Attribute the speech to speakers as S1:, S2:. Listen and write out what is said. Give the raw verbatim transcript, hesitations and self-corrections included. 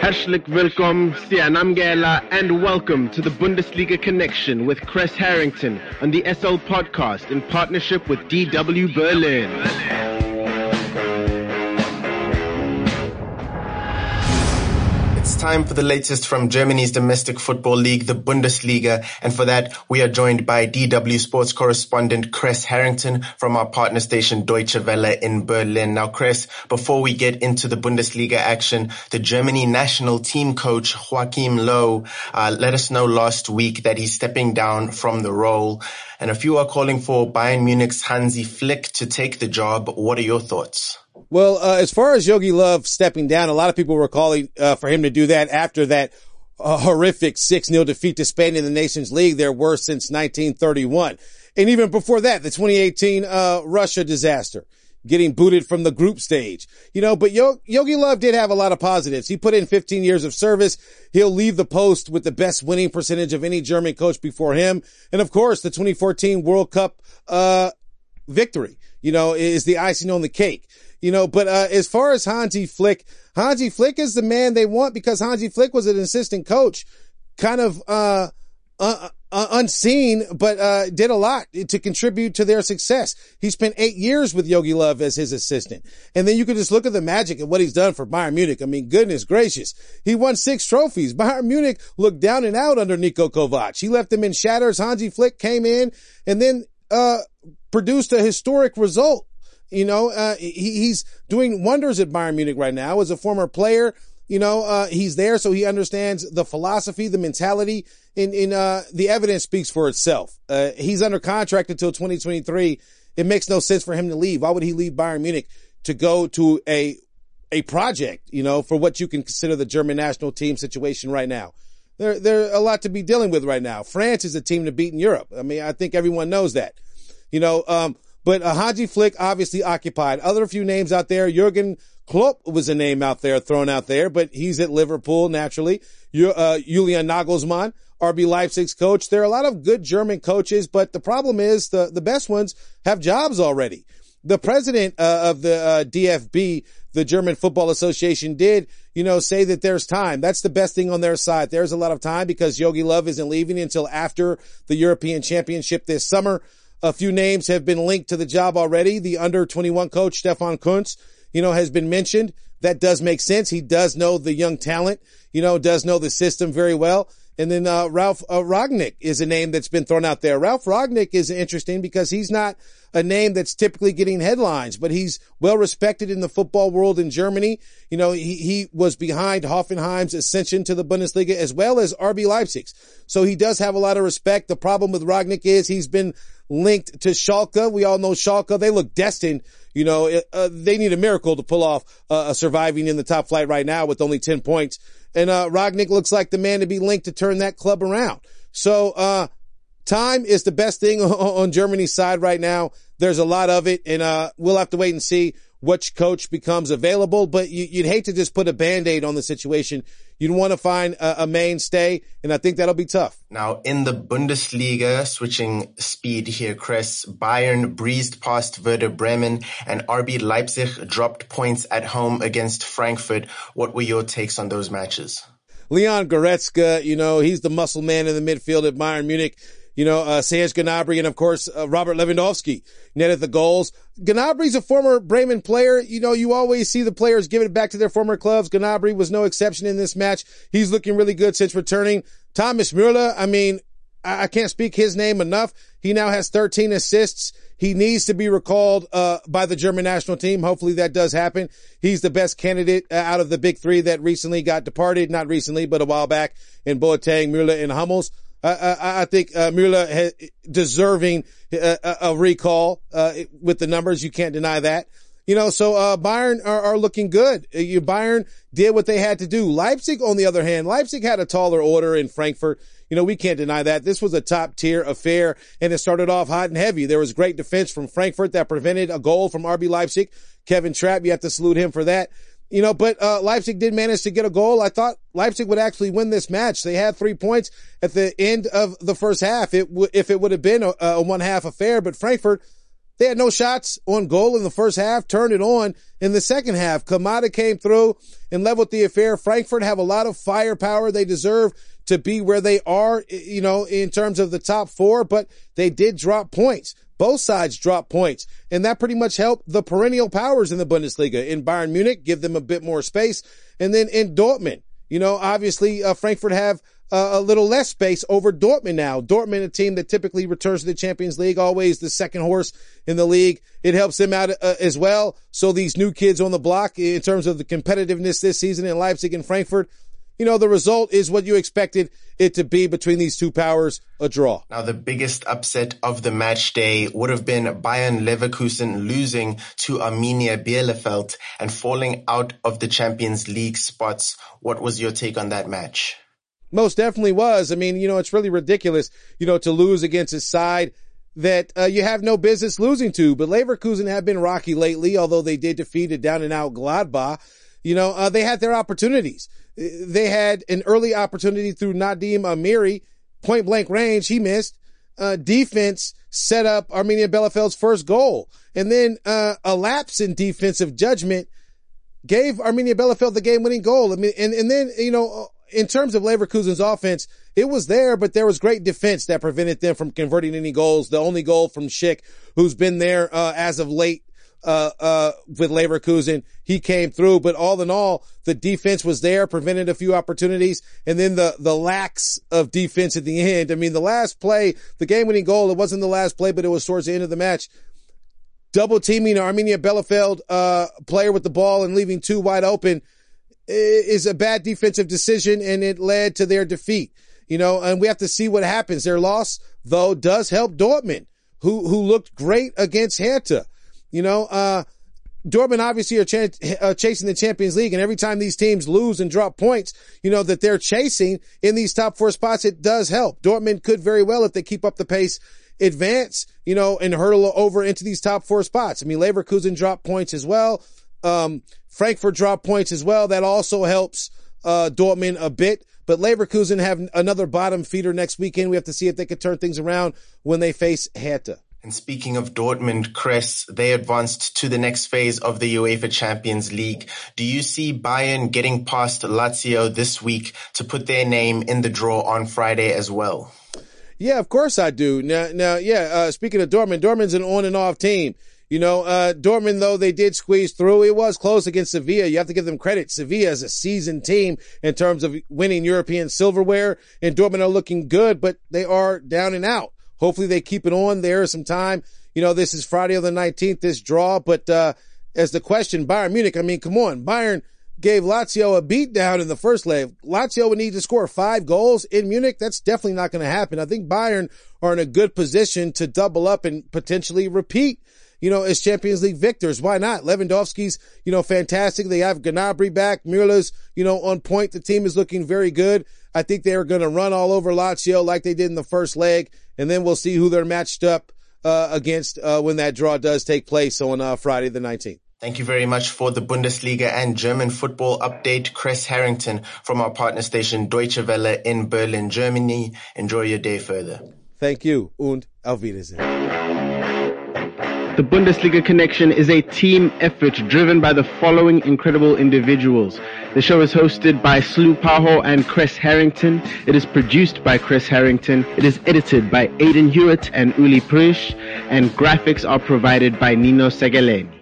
S1: Herzlich willkommen, Sianamgela, and welcome to the Bundesliga Connection with Chris Harrington on the S L Podcast in partnership with D W Berlin.
S2: It's time for the latest from Germany's domestic football league, the Bundesliga, and for that we are joined by D W Sports correspondent Chris Harrington from our partner station Deutsche Welle in Berlin. Now Chris, before we get into the Bundesliga action, the Germany national team coach Joachim Low uh, let us know last week that he's stepping down from the role, and a few are calling for Bayern Munich's Hansi Flick to take the job. What are your thoughts?
S3: Well, uh, as far as Jogi Löw stepping down, a lot of people were calling uh, for him to do that after that uh, horrific six nil defeat to Spain in the Nations League, their worst since nineteen thirty-one. And even before that, the twenty eighteen uh, Russia disaster, getting booted from the group stage. You know, but Yo- Jogi Löw did have a lot of positives. He put in fifteen years of service. He'll leave the post with the best winning percentage of any German coach before him. And of course, the twenty fourteen World Cup uh victory, you know, is the icing on the cake. You know, but uh, as far as Hansi Flick, Hansi Flick is the man they want because Hansi Flick was an assistant coach, kind of uh, uh, uh unseen, but uh did a lot to contribute to their success. He spent eight years with Jogi Löw as his assistant. And then you can just look at the magic of what he's done for Bayern Munich. I mean, goodness gracious. He won six trophies. Bayern Munich looked down and out under Niko Kovac. He left them in shatters. Hansi Flick came in and then uh produced a historic result. You know, uh, he, he's doing wonders at Bayern Munich right now. As a former player, you know, uh, he's there, so he understands the philosophy, the mentality, in, in, uh, the evidence speaks for itself. Uh, he's under contract until twenty twenty-three. It makes no sense for him to leave. Why would he leave Bayern Munich to go to a, a project, you know, for what you can consider the German national team situation right now? There, there's a lot to be dealing with right now. France is a team to beat in Europe. I mean, I think everyone knows that, you know, um, But uh, Hansi Flick obviously occupied. Other few names out there. Jurgen Klopp was a name out there, thrown out there, but he's at Liverpool naturally. Uh, Julian Nagelsmann, R B Leipzig's coach. There are a lot of good German coaches, but the problem is the, the best ones have jobs already. The president uh, of the uh, D F B, the German Football Association, did, you know, say that there's time. That's the best thing on their side. There's a lot of time because Jogi Löw isn't leaving until after the European Championship this summer. A few names have been linked to the job already. The under twenty-one coach, Stefan Kuntz, you know, has been mentioned. That does make sense. He does know the young talent, you know, does know the system very well. And then, uh, Ralf uh, Rangnick is a name that's been thrown out there. Ralf Rangnick is interesting because he's not a name that's typically getting headlines, but he's well respected in the football world in Germany. You know, he, he was behind Hoffenheim's ascension to the Bundesliga as well as R B Leipzig's. So he does have a lot of respect. The problem with Rangnick is he's been linked to Schalke. We all know Schalke. They look destined. You know, uh, they need a miracle to pull off uh, surviving in the top flight right now with only ten points. And uh Rangnick looks like the man to be linked to turn that club around. So uh time is the best thing on Germany's side right now. There's a lot of it, and uh we'll have to wait and see which coach becomes available. But you, you'd hate to just put a Band-Aid on the situation. You'd want to find a, a mainstay, and I think that'll be tough.
S2: Now, in the Bundesliga, switching speed here, Chris, Bayern breezed past Werder Bremen, and R B Leipzig dropped points at home against Frankfurt. What were your takes on those matches?
S3: Leon Goretzka, you know, he's the muscle man in the midfield at Bayern Munich. You know, uh, Serge Gnabry and, of course, uh, Robert Lewandowski netted the goals. Gnabry's a former Bremen player. You know, you always see the players giving it back to their former clubs. Gnabry was no exception in this match. He's looking really good since returning. Thomas Müller, I mean, I, I can't speak his name enough. He now has thirteen assists. He needs to be recalled uh by the German national team. Hopefully that does happen. He's the best candidate uh, out of the big three that recently got departed. Not recently, but a while back, in Boateng, Müller, and Hummels. Uh, I, I think uh, Müller has deserving uh, a, a recall uh, with the numbers. You can't deny that. You know, so uh Bayern are, are looking good. Uh, you Bayern did what they had to do. Leipzig, on the other hand, Leipzig had a taller order in Frankfurt. You know, we can't deny that. This was a top-tier affair, and it started off hot and heavy. There was great defense from Frankfurt that prevented a goal from R B Leipzig. Kevin Trapp, you have to salute him for that. You know, but uh Leipzig did manage to get a goal. I thought Leipzig would actually win this match. They had three points at the end of the first half. It w- if it would have been a, a one-half affair, but Frankfurt They had no shots on goal in the first half, turned it on in the second half. Kamada came through and leveled the affair. Frankfurt have a lot of firepower. They deserve to be where they are, you know, in terms of the top four, but they did drop points. Both sides dropped points, and that pretty much helped the perennial powers in the Bundesliga. In Bayern Munich, give them a bit more space. And then in Dortmund, you know, obviously uh, Frankfurt have uh, a little less space over Dortmund now. Dortmund, a team that typically returns to the Champions League, always the second horse in the league. It helps them out uh, as well. So these new kids on the block in terms of the competitiveness this season in Leipzig and Frankfurt, you know, the result is what you expected it to be between these two powers, a draw.
S2: Now, the biggest upset of the match day would have been Bayern Leverkusen losing to Arminia Bielefeld and falling out of the Champions League spots. What was your take on that match?
S3: Most definitely was. I mean, you know, it's really ridiculous, you know, to lose against a side that uh, you have no business losing to. But Leverkusen have been rocky lately, although they did defeat a down-and-out Gladbach. You know, uh, they had their opportunities. They had an early opportunity through Nadim Amiri, point blank range. He missed. Uh, defense set up Arminia Bielefeld's first goal. And then, uh, a lapse in defensive judgment gave Arminia Bielefeld the game winning goal. I mean, and, and then, you know, in terms of Leverkusen's offense, it was there, but there was great defense that prevented them from converting any goals. The only goal from Schick, who's been there, uh, as of late. Uh, uh, with Leverkusen, he came through, but all in all, the defense was there, prevented a few opportunities, and then the, the lacks of defense at the end. I mean, the last play, the game-winning goal, it wasn't the last play, but it was towards the end of the match. Double teaming Arminia Bielefeld, uh, player with the ball and leaving two wide open is a bad defensive decision, and it led to their defeat. You know, and we have to see what happens. Their loss, though, does help Dortmund, who, who looked great against Hertha. You know, uh, Dortmund obviously are ch- uh, chasing the Champions League, and every time these teams lose and drop points, you know, that they're chasing in these top four spots, it does help. Dortmund could very well, if they keep up the pace, advance, you know, and hurdle over into these top four spots. I mean, Leverkusen dropped points as well. Um, Frankfurt dropped points as well. That also helps, uh, Dortmund a bit. But Leverkusen have another bottom feeder next weekend. We have to see if they can turn things around when they face Hertha.
S2: And speaking of Dortmund, Chris, they advanced to the next phase of the UEFA Champions League. Do you see Bayern getting past Lazio this week to put their name in the draw on Friday as well?
S3: Yeah, of course I do. Now, now, yeah, uh, speaking of Dortmund, Dortmund's an on and off team. You know, uh, Dortmund, though, they did squeeze through. It was close against Sevilla. You have to give them credit. Sevilla is a seasoned team in terms of winning European silverware, and Dortmund are looking good, but they are down and out. Hopefully they keep it on there some time. You know, this is Friday on the nineteenth, this draw. But, uh, as the question, Bayern Munich, I mean, come on. Bayern gave Lazio a beatdown in the first leg. Lazio would need to score five goals in Munich. That's definitely not going to happen. I think Bayern are in a good position to double up and potentially repeat, you know, as Champions League victors. Why not? Lewandowski's, you know, fantastic. They have Gnabry back. Müeller's, you know, on point. The team is looking very good. I think they are going to run all over Lazio like they did in the first leg. And then we'll see who they're matched up uh, against uh, when that draw does take place on uh, Friday the nineteenth.
S2: Thank you very much for the Bundesliga and German football update, Chris Harrington from our partner station Deutsche Welle in Berlin, Germany. Enjoy your day further.
S3: Thank you und auf Wiedersehen.
S1: The Bundesliga Connection is a team effort driven by the following incredible individuals. The show is hosted by Slu Paho and Chris Harrington. It is produced by Chris Harrington. It is edited by Aidan Hewitt and Uli Prish. And graphics are provided by Nino Segele.